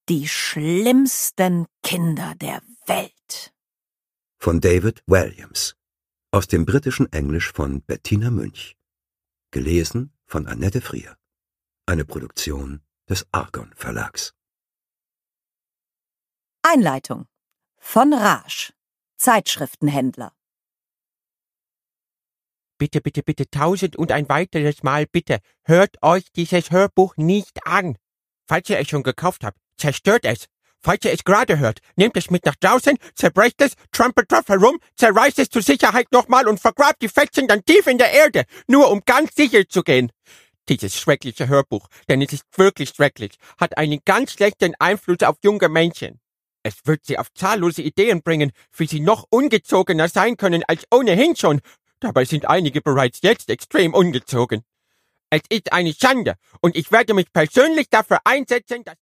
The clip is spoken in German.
Die schlimmsten Kinder der Welt. Von David Walliams. Aus dem britischen Englisch von Bettina Münch. Gelesen von Annette Frier. Eine Produktion des Argon Verlags. Einleitung von Raasch, Zeitschriftenhändler. Bitte, bitte, bitte, 1001 weiteres Mal bitte, hört euch dieses Hörbuch nicht an. Falls ihr es schon gekauft habt, zerstört es. Falls ihr es gerade hört, nehmt es mit nach draußen, zerbrecht es, trampelt drauf herum, zerreißt es zur Sicherheit nochmal und vergrabt die Fetzen dann tief in der Erde, nur um ganz sicher zu gehen. Dieses schreckliche Hörbuch, denn es ist wirklich schrecklich, hat einen ganz schlechten Einfluss auf junge Menschen. Es wird sie auf zahllose Ideen bringen, wie sie noch ungezogener sein können als ohnehin schon. Dabei sind einige bereits jetzt extrem ungezogen. Es ist eine Schande und ich werde mich persönlich dafür einsetzen, dass